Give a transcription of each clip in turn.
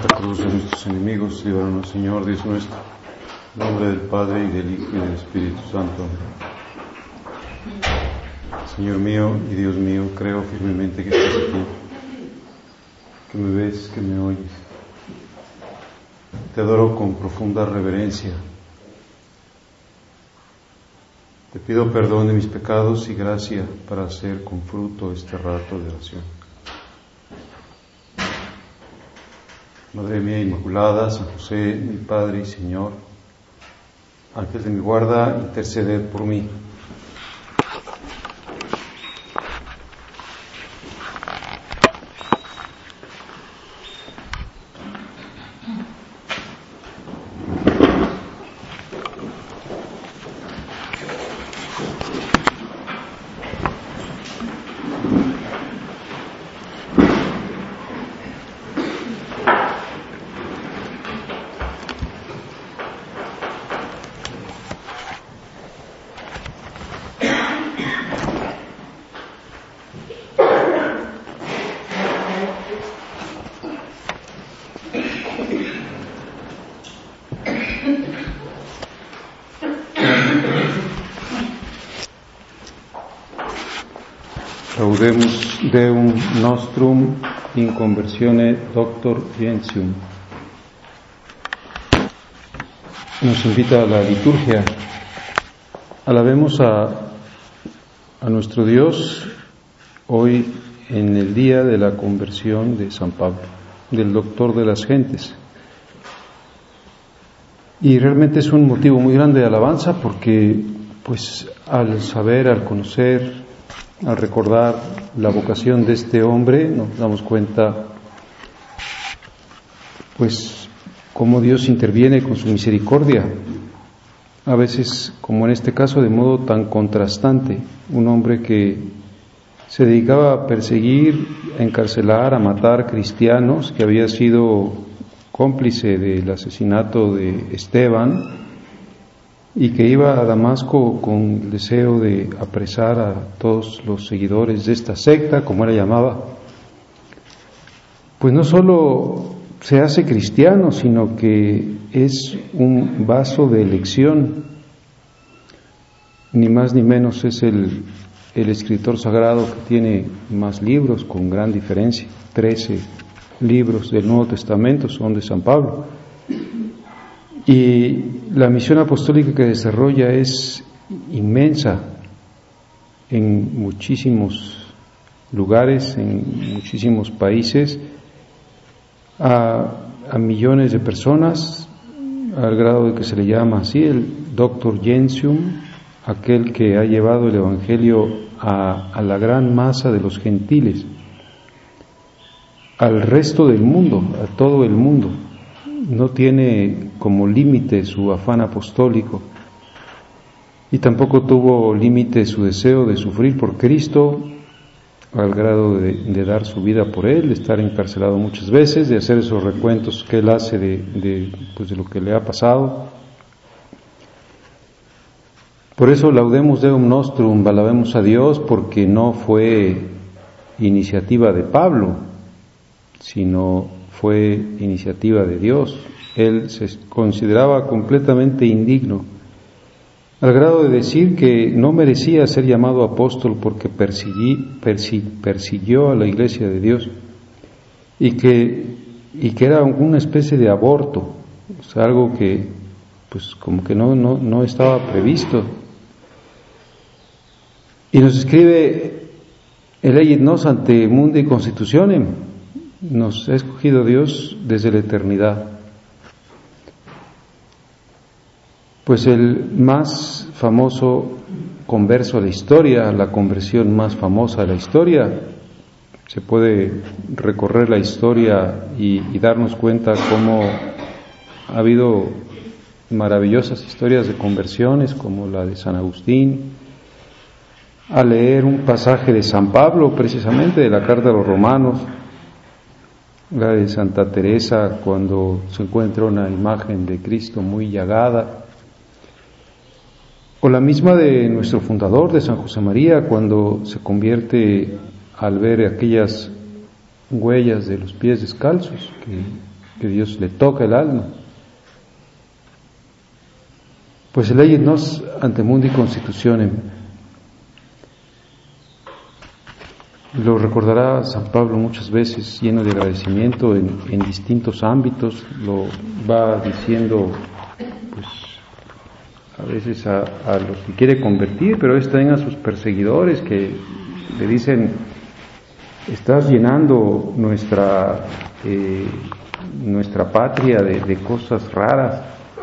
esta cruz de nuestros enemigos, líbranos, Señor Dios nuestro, en nombre del Padre, y del Hijo, y del Espíritu Santo. Señor mío y Dios mío, creo firmemente que estás aquí, que me ves, que me oyes. Te adoro con profunda reverencia. Te pido perdón de mis pecados y gracia para hacer con fruto este rato de oración. Madre mía Inmaculada, San José, mi Padre y Señor, Ángel de mi guarda, interceded por mí. Laudemus Deum nostrum in conversione doctor Gentium. Nos invita a la liturgia. Alabemos a nuestro Dios hoy en el día de la conversión de San Pablo, del doctor de las gentes. Y realmente es un motivo muy grande de alabanza porque, pues, al saber, al conocer, al recordar la vocación de este hombre, nos damos cuenta, pues, cómo Dios interviene con su misericordia, a veces, como en este caso, de modo tan contrastante. Un hombre que se dedicaba a perseguir, a encarcelar, a matar cristianos, que había sido cómplice del asesinato de Esteban, y que iba a Damasco con el deseo de apresar a todos los seguidores de esta secta, como él la llamaba. Pues no solo se hace cristiano, sino que es un vaso de elección. Ni más ni menos es el escritor sagrado que tiene más libros, con gran diferencia. 13 libros del Nuevo Testamento son de San Pablo. Y la misión apostólica que desarrolla es inmensa en muchísimos lugares, en muchísimos países, a millones de personas, al grado de que se le llama así el Doctor Gentium, aquel que ha llevado el Evangelio a la gran masa de los gentiles, al resto del mundo, a todo el mundo. No tiene como límite su afán apostólico y tampoco tuvo límite su deseo de sufrir por Cristo, al grado de dar su vida por Él, de estar encarcelado muchas veces, de hacer esos recuentos que Él hace de lo que le ha pasado. Por eso Laudemus Deum nostrum, alabemos a Dios, porque no fue iniciativa de Pablo, sino fue iniciativa de Dios. Él se consideraba completamente indigno, al grado de decir que no merecía ser llamado apóstol porque persiguió a la Iglesia de Dios y que era una especie de aborto, o sea, algo que pues como que no estaba previsto. Y nos escribe: elegit nos ante mundi constitutionem. Nos ha escogido Dios desde la eternidad. Pues el más famoso converso de la historia, la conversión más famosa de la historia, se puede recorrer la historia y darnos cuenta cómo ha habido maravillosas historias de conversiones, como la de San Agustín, a leer un pasaje de San Pablo, precisamente de la carta a los Romanos, la de Santa Teresa, cuando se encuentra una imagen de Cristo muy llagada, o la misma de nuestro fundador, de San José María, cuando se convierte al ver aquellas huellas de los pies descalzos, que que Dios le toca el alma. Pues leyes nos ante mundi constitutionem. Lo recordará San Pablo muchas veces, lleno de agradecimiento en distintos ámbitos. Lo va diciendo, pues, a veces a los que quiere convertir, pero es también a sus perseguidores que le dicen: estás llenando nuestra patria de cosas raras,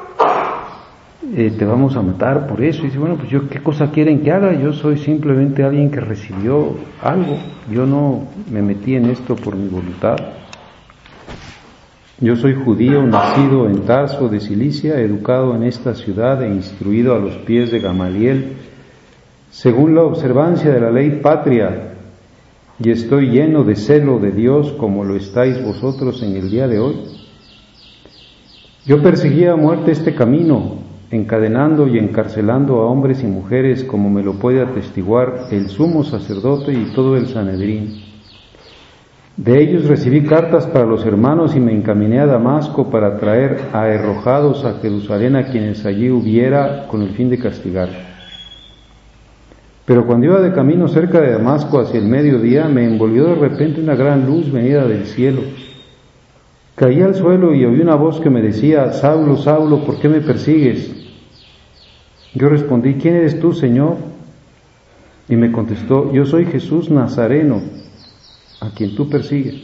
te vamos a matar por eso. Y dice: bueno, pues yo, ¿qué cosa quieren que haga? Yo soy simplemente alguien que recibió algo, yo no me metí en esto por mi voluntad. Yo soy judío, nacido en Tarso de Cilicia, educado en esta ciudad e instruido a los pies de Gamaliel, según la observancia de la ley patria, y estoy lleno de celo de Dios como lo estáis vosotros en el día de hoy. Yo perseguía a muerte este camino, encadenando y encarcelando a hombres y mujeres, como me lo puede atestiguar el sumo sacerdote y todo el Sanedrín. De ellos recibí cartas para los hermanos y me encaminé a Damasco para traer a arrojados a Jerusalén a quienes allí hubiera, con el fin de castigar. Pero cuando iba de camino cerca de Damasco hacia el mediodía, me envolvió de repente una gran luz venida del cielo. Caí al suelo y oí una voz que me decía: Saulo, Saulo, ¿por qué me persigues? Yo respondí: ¿quién eres tú, Señor? Y me contestó: yo soy Jesús Nazareno, a quien tú persigues.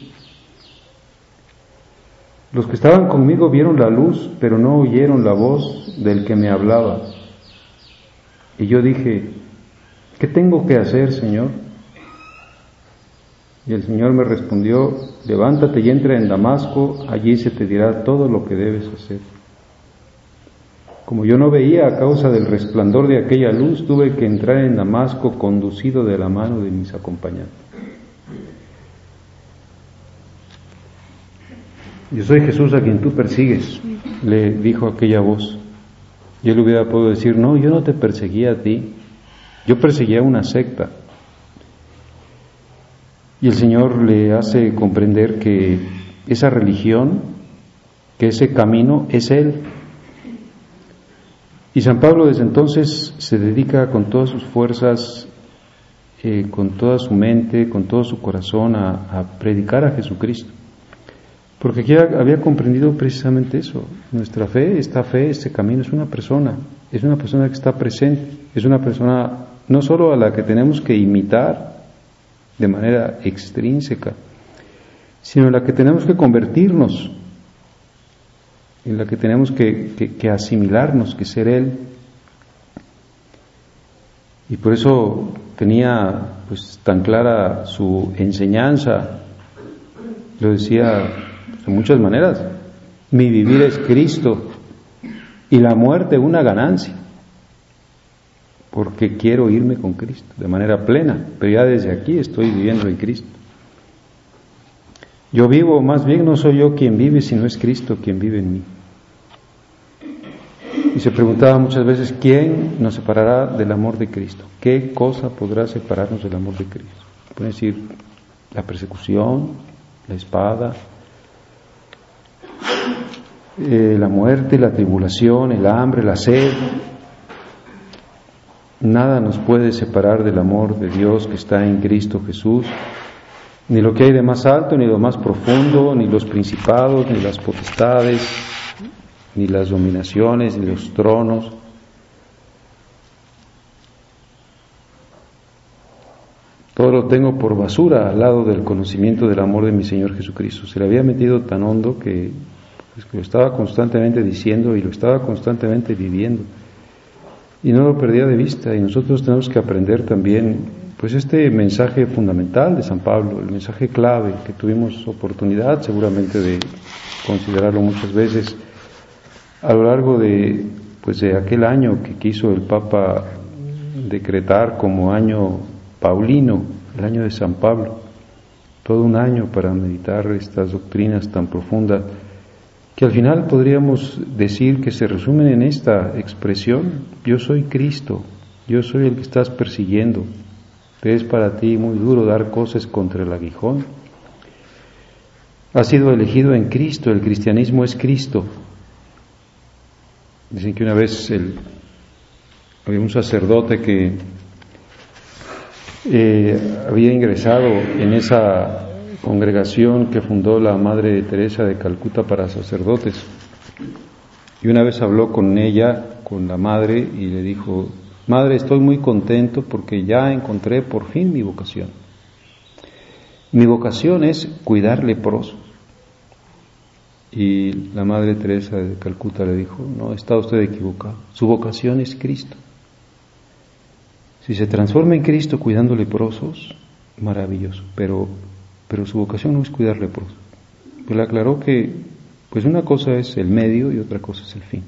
Los que estaban conmigo vieron la luz, pero no oyeron la voz del que me hablaba. Y yo dije: ¿qué tengo que hacer, Señor? Y el Señor me respondió: levántate y entra en Damasco, allí se te dirá todo lo que debes hacer. Como yo no veía a causa del resplandor de aquella luz, tuve que entrar en Damasco conducido de la mano de mis acompañantes. Yo soy Jesús a quien tú persigues, le dijo aquella voz. Y él hubiera podido decir: no, yo no te perseguía a ti, yo perseguía a una secta. Y el Señor le hace comprender que esa religión, que ese camino es Él. Y San Pablo desde entonces se dedica con todas sus fuerzas, con toda su mente, con todo su corazón a predicar a Jesucristo. Porque aquí había comprendido precisamente eso. Nuestra fe, este camino es una persona que está presente, es una persona no solo a la que tenemos que imitar de manera extrínseca, sino en la que tenemos que convertirnos, en la que tenemos que asimilarnos, que ser Él. Y por eso tenía pues tan clara su enseñanza. Lo decía de muchas maneras: mi vivir es Cristo y la muerte una ganancia, porque quiero irme con Cristo de manera plena, pero ya desde aquí estoy viviendo en Cristo. Yo vivo, más bien no soy yo quien vive, sino es Cristo quien vive en mí. Y se preguntaba muchas veces: ¿quién nos separará del amor de Cristo? ¿Qué cosa podrá separarnos del amor de Cristo? Pueden decir: la persecución, la espada, la muerte, la tribulación, el hambre, la sed. Nada nos puede separar del amor de Dios que está en Cristo Jesús, ni lo que hay de más alto, ni lo más profundo, ni los principados, ni las potestades, ni las dominaciones, ni los tronos. Todo lo tengo por basura al lado del conocimiento del amor de mi Señor Jesucristo. Se le había metido tan hondo que lo estaba constantemente diciendo y lo estaba constantemente viviendo. Y no lo perdía de vista. Y nosotros tenemos que aprender también pues este mensaje fundamental de San Pablo, el mensaje clave que tuvimos oportunidad seguramente de considerarlo muchas veces a lo largo de aquel año que quiso el Papa decretar como año paulino, el año de San Pablo, todo un año para meditar estas doctrinas tan profundas que al final podríamos decir que se resumen en esta expresión: yo soy Cristo, yo soy el que estás persiguiendo. Es para ti muy duro dar cosas contra el aguijón. Has sido elegido en Cristo, el cristianismo es Cristo. Dicen que una vez había un sacerdote que había ingresado en esa congregación que fundó la Madre Teresa de Calcuta para sacerdotes. Y una vez habló con ella, con la madre, y le dijo: Madre, estoy muy contento porque ya encontré por fin mi vocación. Mi vocación es cuidar leprosos. Y la Madre Teresa de Calcuta le dijo: no, está usted equivocado, su vocación es Cristo. Si se transforma en Cristo cuidando leprosos, maravilloso, pero su vocación no es cuidar leprosos. Pues le aclaró que pues una cosa es el medio y otra cosa es el fin.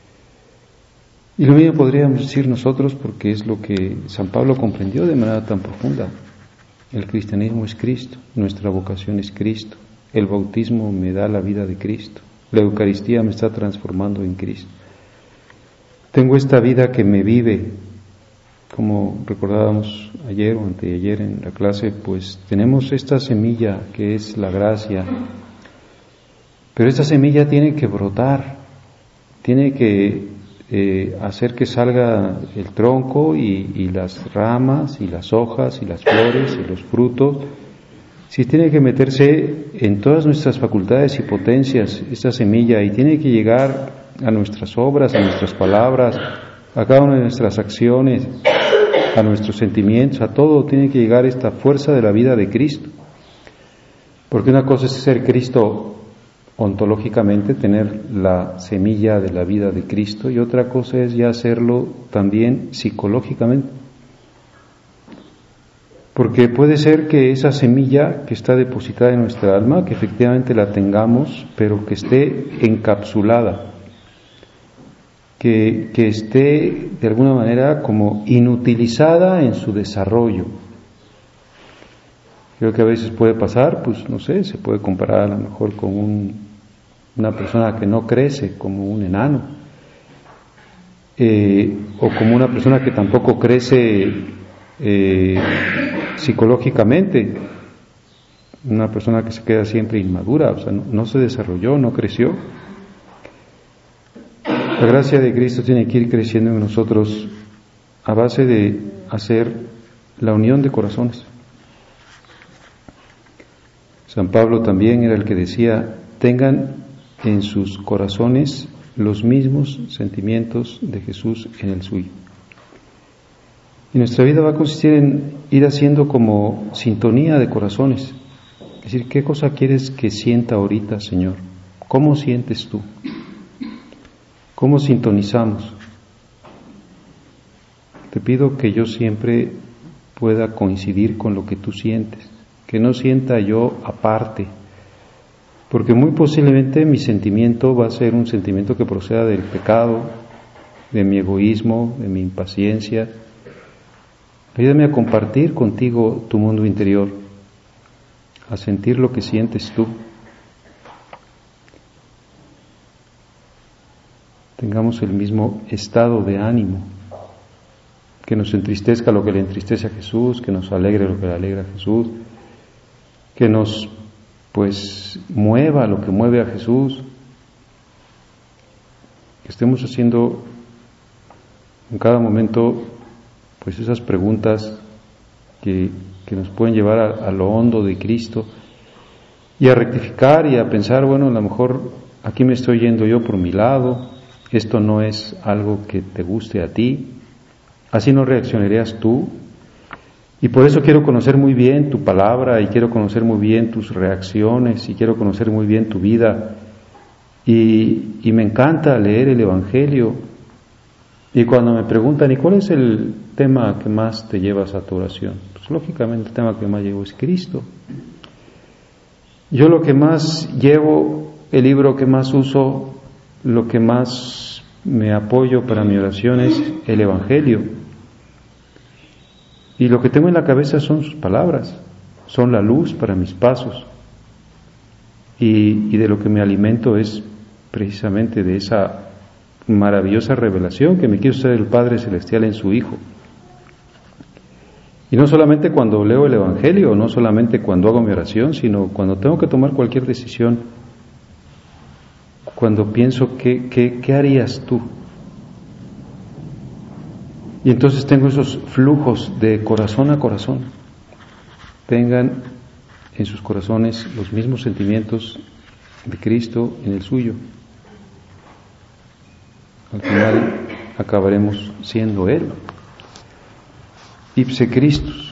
Y lo mismo podríamos decir nosotros, porque es lo que San Pablo comprendió de manera tan profunda. El cristianismo es Cristo, nuestra vocación es Cristo, el bautismo me da la vida de Cristo, la Eucaristía me está transformando en Cristo. Tengo esta vida que me vive, como recordábamos ayer o anteayer en la clase, pues tenemos esta semilla que es la gracia, pero esta semilla tiene que brotar, tiene que hacer que salga el tronco y las ramas y las hojas y las flores y los frutos. Si tiene que meterse en todas nuestras facultades y potencias esta semilla, y tiene que llegar a nuestras obras, a nuestras palabras, a cada una de nuestras acciones, a nuestros sentimientos, a todo tiene que llegar esta fuerza de la vida de Cristo. Porque una cosa es ser Cristo ontológicamente, tener la semilla de la vida de Cristo, y otra cosa es ya hacerlo también psicológicamente. Porque puede ser que esa semilla que está depositada en nuestra alma, que efectivamente la tengamos, pero que esté encapsulada, que esté de alguna manera como inutilizada en su desarrollo. Creo que a veces puede pasar, pues no sé, se puede comparar a lo mejor con una persona que no crece, como un enano, o como una persona que tampoco crece psicológicamente, una persona que se queda siempre inmadura, o sea, no se desarrolló, no creció. La gracia de Cristo tiene que ir creciendo en nosotros a base de hacer la unión de corazones. San Pablo también era el que decía: tengan en sus corazones los mismos sentimientos de Jesús en el suyo. Y nuestra vida va a consistir en ir haciendo como sintonía de corazones. Es decir, ¿qué cosa quieres que sienta ahorita, Señor? ¿Cómo sientes tú? ¿Cómo sintonizamos? Te pido que yo siempre pueda coincidir con lo que tú sientes, que no sienta yo aparte, porque muy posiblemente mi sentimiento va a ser un sentimiento que proceda del pecado, de mi egoísmo, de mi impaciencia. Ayúdame a compartir contigo tu mundo interior, a sentir lo que sientes tú. Tengamos el mismo estado de ánimo, que nos entristezca lo que le entristece a Jesús, que nos alegre lo que le alegra a Jesús, que nos mueva lo que mueve a Jesús, que estemos haciendo en cada momento pues esas preguntas que nos pueden llevar a lo hondo de Cristo, y a rectificar y a pensar, bueno, a lo mejor aquí me estoy yendo yo por mi lado, esto no es algo que te guste a ti, así no reaccionarías tú, y por eso quiero conocer muy bien tu palabra, y quiero conocer muy bien tus reacciones, y quiero conocer muy bien tu vida, y me encanta leer el Evangelio. Y cuando me preguntan, ¿y cuál es el tema que más te llevas a tu oración? Pues lógicamente el tema que más llevo es Cristo. Yo lo que más llevo, el libro que más uso, lo que más me apoyo para mi oración es el Evangelio. Y lo que tengo en la cabeza son sus palabras, son la luz para mis pasos. Y de lo que me alimento es precisamente de esa maravillosa revelación que me quiso ser el Padre Celestial en su Hijo. Y no solamente cuando leo el Evangelio, no solamente cuando hago mi oración, sino cuando tengo que tomar cualquier decisión, cuando pienso ¿qué harías tú? Y entonces tengo esos flujos de corazón a corazón. Tengan en sus corazones los mismos sentimientos de Cristo en el suyo. Al final acabaremos siendo Él. Ipse Christus.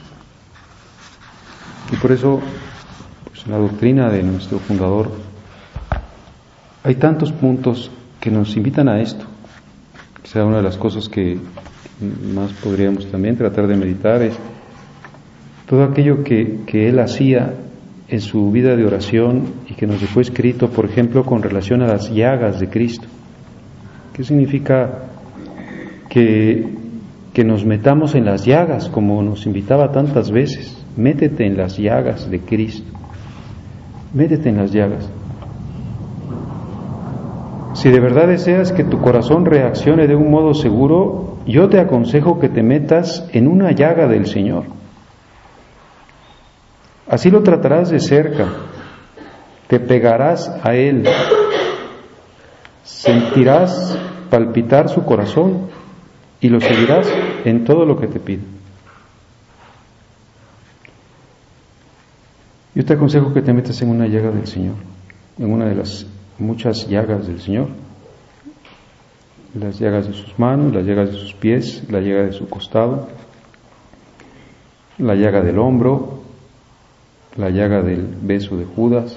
Y por eso, pues, en la doctrina de nuestro fundador hay tantos puntos que nos invitan a esto. Quizá una de las cosas que más podríamos también tratar de meditar es todo aquello que él hacía en su vida de oración y que nos dejó escrito, por ejemplo, con relación a las llagas de Cristo. ¿Qué significa que nos metamos en las llagas, como nos invitaba tantas veces? Métete en las llagas de Cristo. Métete en las llagas. Si de verdad deseas que tu corazón reaccione de un modo seguro, yo te aconsejo que te metas en una llaga del Señor. Así lo tratarás de cerca, te pegarás a Él, sentirás palpitar su corazón y lo seguirás en todo lo que te pide. Yo te aconsejo que te metas en una llaga del Señor, en una de las muchas llagas del Señor, las llagas de sus manos, las llagas de sus pies, la llaga de su costado, la llaga del hombro, la llaga del beso de Judas.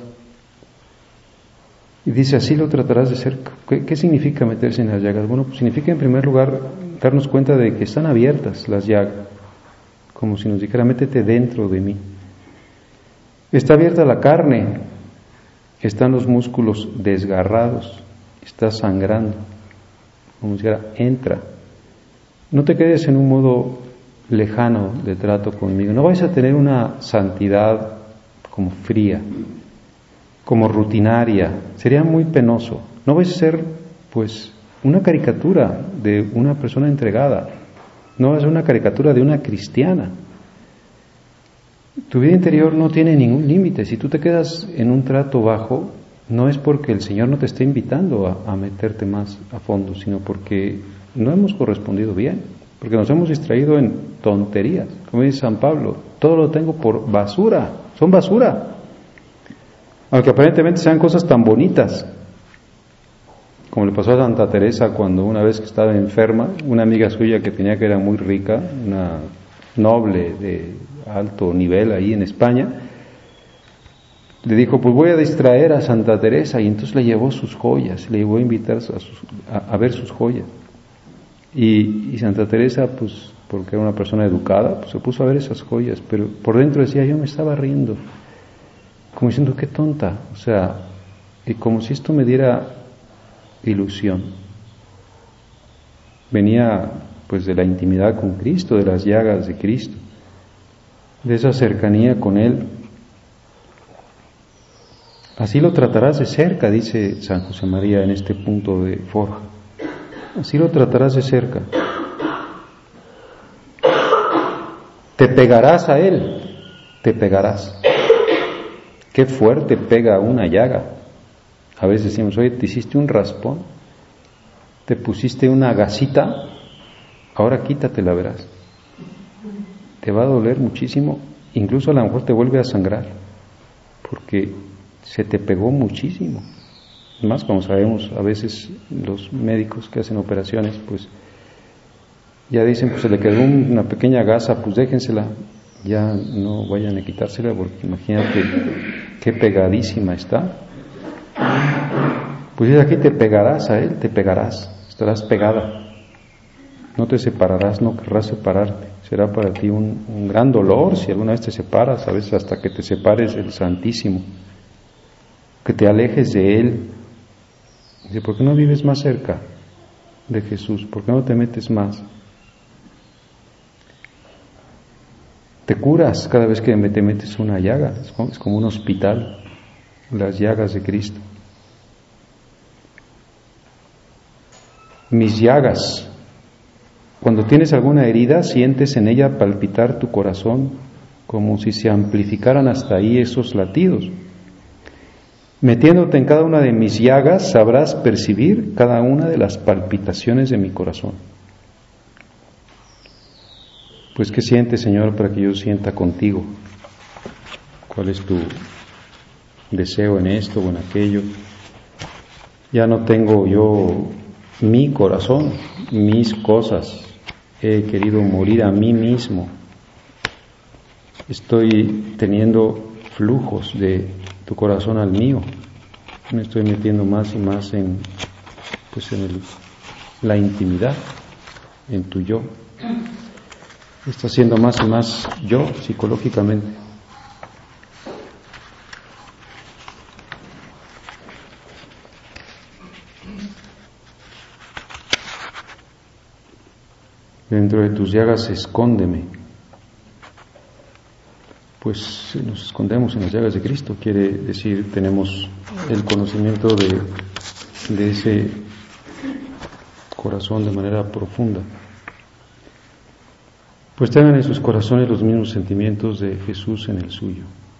Y dice, así lo tratarás de cerca. ¿Qué significa meterse en las llagas? Bueno, pues significa en primer lugar darnos cuenta de que están abiertas las llagas, como si nos dijera, métete dentro de mí. Está abierta la carne, están los músculos desgarrados, está sangrando, como si dijera, entra. No te quedes en un modo lejano de trato conmigo, no vais a tener una santidad como fría, como rutinaria, sería muy penoso. No vais a ser, pues, una caricatura de una persona entregada, no vais a ser una caricatura de una cristiana. Tu vida interior no tiene ningún límite. Si tú te quedas en un trato bajo, no es porque el Señor no te esté invitando a meterte más a fondo, sino porque no hemos correspondido bien, porque nos hemos distraído en tonterías. Como dice San Pablo, todo lo tengo por basura, son basura. Aunque aparentemente sean cosas tan bonitas, como le pasó a Santa Teresa cuando una vez que estaba enferma, una amiga suya que tenía que era muy rica, una noble de alto nivel ahí en España, le dijo, pues voy a distraer a Santa Teresa, y entonces le llevó sus joyas, le llevó a invitar a ver sus joyas. Y Santa Teresa, pues porque era una persona educada, pues se puso a ver esas joyas, pero por dentro decía, yo me estaba riendo, como diciendo, qué tonta, o sea, y como si esto me diera ilusión. Venía pues de la intimidad con Cristo, de las llagas de Cristo, de esa cercanía con Él. Así lo tratarás de cerca, dice San José María en este punto de Forja. Así lo tratarás de cerca. Te pegarás a Él, te pegarás. Qué fuerte pega una llaga. A veces decimos, oye, te hiciste un raspón, te pusiste una gasita, ahora quítatela, verás. Te va a doler muchísimo, incluso a lo mejor te vuelve a sangrar, porque se te pegó muchísimo. Más como sabemos, a veces los médicos que hacen operaciones, pues ya dicen, pues se le quedó una pequeña gasa, pues déjensela, ya no vayan a quitársela, porque imagínate qué pegadísima está. Pues desde aquí te pegarás a Él, te pegarás, estarás pegada. No te separarás, no querrás separarte. Será para ti un gran dolor si alguna vez te separas, a veces hasta que te separes del Santísimo, que te alejes de Él. Dice, ¿por qué no vives más cerca de Jesús? ¿Por qué no te metes más? Te curas cada vez que te metes una llaga, es como un hospital, las llagas de Cristo. Mis llagas Cuando tienes alguna herida, sientes en ella palpitar tu corazón, como si se amplificaran hasta ahí esos latidos. Metiéndote en cada una de mis llagas, sabrás percibir cada una de las palpitaciones de mi corazón. Pues, ¿qué sientes, Señor, para que yo sienta contigo? ¿Cuál es tu deseo en esto o en aquello? Ya no tengo yo mi corazón, mis cosas. He querido morir a mí mismo. Estoy teniendo flujos de tu corazón al mío. Me estoy metiendo más y más en la intimidad, en tu yo. Está siendo más y más yo psicológicamente. Dentro de tus llagas escóndeme. Pues nos escondemos en las llagas de Cristo, quiere decir, tenemos el conocimiento de ese corazón de manera profunda. Pues tengan en sus corazones los mismos sentimientos de Jesús en el suyo.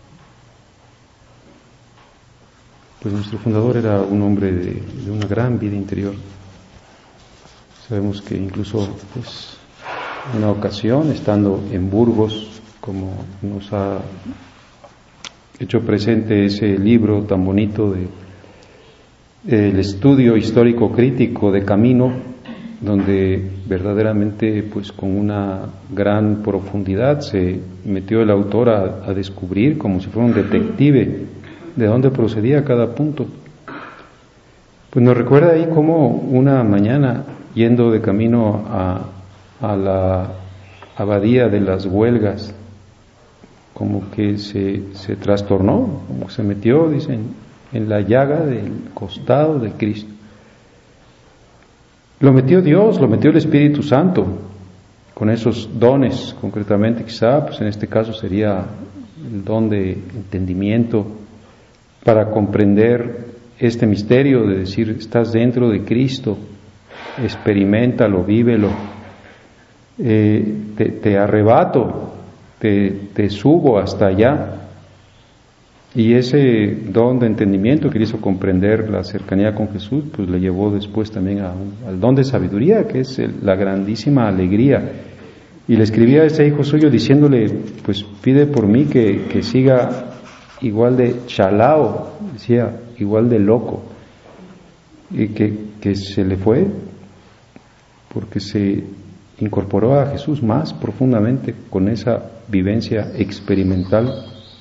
Pues nuestro fundador era un hombre de una gran vida interior. Sabemos que incluso, pues, en una ocasión, estando en Burgos, como nos ha hecho presente ese libro tan bonito de el estudio histórico crítico de Camino, donde verdaderamente, pues, con una gran profundidad se metió el autor a descubrir, como si fuera un detective, de dónde procedía cada punto. Pues nos recuerda ahí como una mañana, yendo de camino a la abadía de las Huelgas, como que se trastornó, como que se metió, dicen, en la llaga del costado de Cristo. Lo metió Dios, lo metió el Espíritu Santo, con esos dones, concretamente, quizá, pues en este caso sería el don de entendimiento, para comprender este misterio de decir, estás dentro de Cristo, experiméntalo, vívelo, te arrebato, te subo hasta allá. Y ese don de entendimiento que le hizo comprender la cercanía con Jesús, pues le llevó después también al don de sabiduría, que es la grandísima alegría. Y le escribía a ese hijo suyo diciéndole, pues pide por mí que siga igual de chalao, decía, igual de loco, y que se le fue porque se incorporó a Jesús más profundamente con esa vivencia experimental.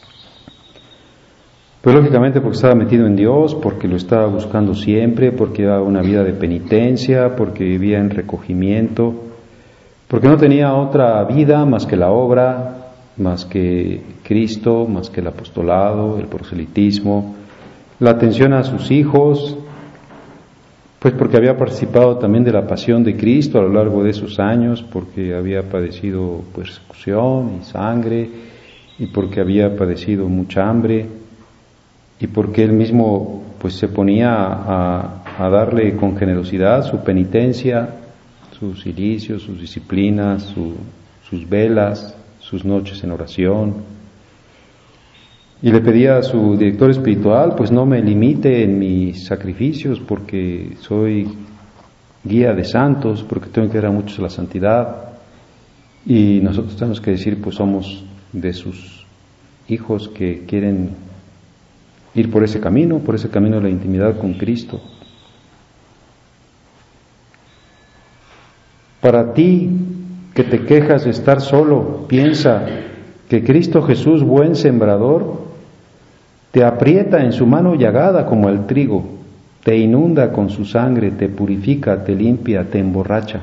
Pues lógicamente porque estaba metido en Dios, porque lo estaba buscando siempre, porque llevaba una vida de penitencia, porque vivía en recogimiento, porque no tenía otra vida más que la obra, más que Cristo, más que el apostolado, el proselitismo, la atención a sus hijos, pues porque había participado también de la pasión de Cristo a lo largo de esos años, porque había padecido persecución y sangre, y porque había padecido mucha hambre, y porque él mismo pues se ponía a darle con generosidad su penitencia, sus cilicios, sus disciplinas, sus velas, sus noches en oración. Y le pedía a su director espiritual, pues no me limite en mis sacrificios, porque soy guía de santos, porque tengo que dar a muchos a la santidad. Y nosotros tenemos que decir, pues somos de sus hijos que quieren ir por ese camino de la intimidad con Cristo. Para ti, que te quejas de estar solo, piensa que Cristo Jesús, buen sembrador, te aprieta en su mano llagada como el trigo, te inunda con su sangre, te purifica, te limpia, te emborracha.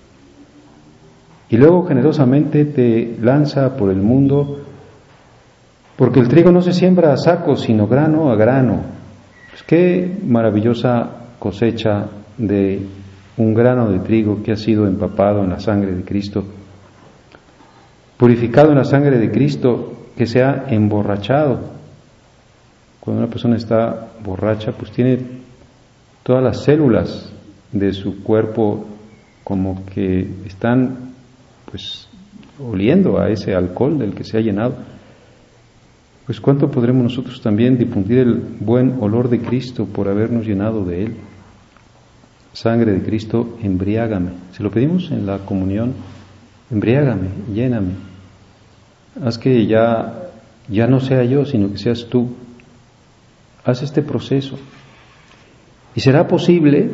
Y luego generosamente te lanza por el mundo, porque el trigo no se siembra a saco, sino grano a grano. Pues qué maravillosa cosecha de un grano de trigo que ha sido empapado en la sangre de Cristo, purificado en la sangre de Cristo, que se ha emborrachado. Cuando una persona está borracha, pues tiene todas las células de su cuerpo como que están pues oliendo a ese alcohol del que se ha llenado. Pues cuánto podremos nosotros también difundir el buen olor de Cristo por habernos llenado de Él. Sangre de Cristo, embriágame. Si lo pedimos en la comunión, embriágame, lléname. Haz que ya no sea yo, sino que seas tú. Haz este proceso. Y será posible,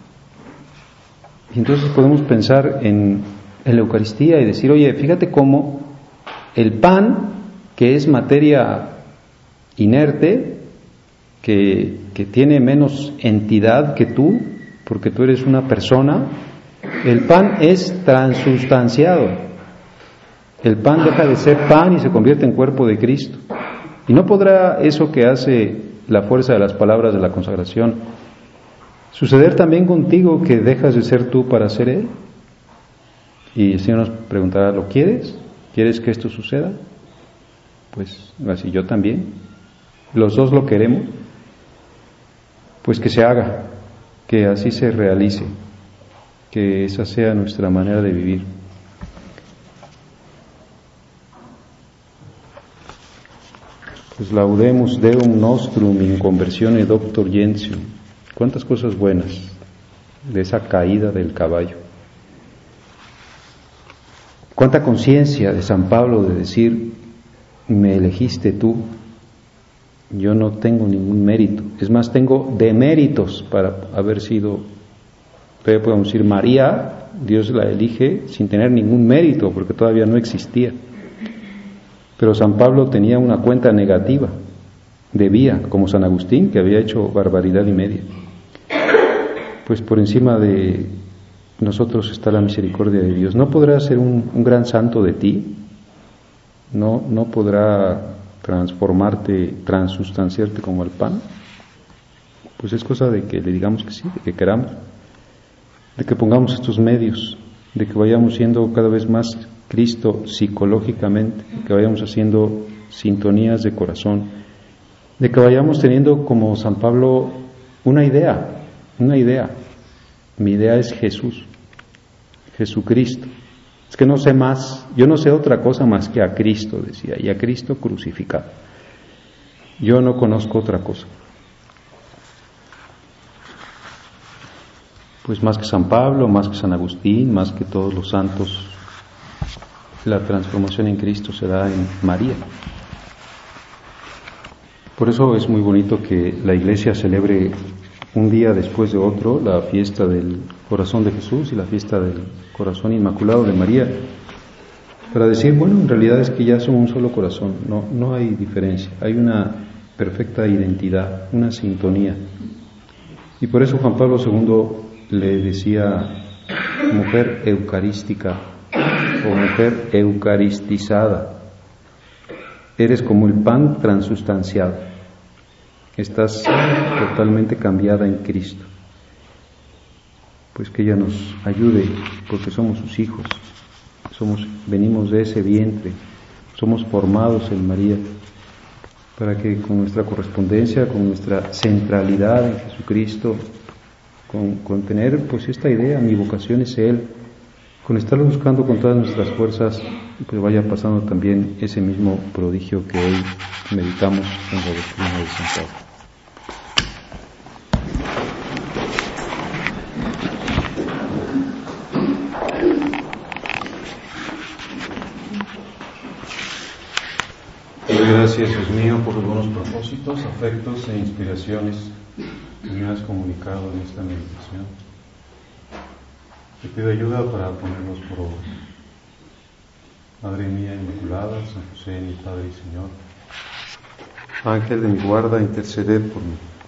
y entonces podemos pensar en la Eucaristía y decir, oye, fíjate cómo el pan, que es materia inerte, que tiene menos entidad que tú, porque tú eres una persona, el pan es transustanciado. El pan deja de ser pan y se convierte en cuerpo de Cristo. Y no podrá eso que hace la fuerza de las palabras de la consagración suceder también contigo, que dejas de ser tú para ser Él. Y el Señor nos preguntará, ¿lo quieres? ¿Quieres que esto suceda? Pues así yo también. Los dos lo queremos. Pues que se haga, que así se realice, que esa sea nuestra manera de vivir. Pues laudemus Deum nostrum in conversione doctor Gentium. Cuántas cosas buenas de esa caída del caballo. Cuánta conciencia de San Pablo de decir, me elegiste tú, yo no tengo ningún mérito. Es más, tengo deméritos para haber sido, podemos decir, María, Dios la elige sin tener ningún mérito, porque todavía no existía. Pero San Pablo tenía una cuenta negativa, debía, como San Agustín, que había hecho barbaridad y media. Pues por encima de nosotros está la misericordia de Dios. ¿No podrá ser un gran santo de ti? ¿No podrá transformarte, transustanciarte como el pan? Pues es cosa de que le digamos que sí, de que queramos, de que pongamos estos medios, de que vayamos siendo cada vez más Cristo psicológicamente, de que vayamos haciendo sintonías de corazón, de que vayamos teniendo como San Pablo una idea. Mi idea es Jesús, Jesucristo. Es que no sé más, yo no sé otra cosa más que a Cristo, decía, y a Cristo crucificado. Yo no conozco otra cosa. Pues más que San Pablo, más que San Agustín, más que todos los santos, la transformación en Cristo se da en María. Por eso es muy bonito que la Iglesia celebre un día después de otro la fiesta del Corazón de Jesús y la fiesta del Corazón Inmaculado de María, para decir, bueno, en realidad es que ya son un solo corazón, no hay diferencia, hay una perfecta identidad, una sintonía. Y por eso Juan Pablo II le decía mujer eucarística o mujer eucaristizada. Eres como el pan transustanciado. Estás totalmente cambiada en Cristo. Pues que ella nos ayude, porque somos sus hijos, venimos de ese vientre, somos formados en María, para que con nuestra correspondencia, con nuestra centralidad en Jesucristo, con tener pues esta idea, mi vocación es Él, con estarlo buscando con todas nuestras fuerzas, pues vaya pasando también ese mismo prodigio que hoy meditamos en la doctrina de San Pablo. Gracias, Dios mío, por los buenos propósitos, afectos e inspiraciones que me has comunicado en esta meditación. Te pido ayuda para ponerlos por obra. Madre mía Inmaculada, San José, mi Padre y Señor, Ángel de mi guarda, interceded por mí.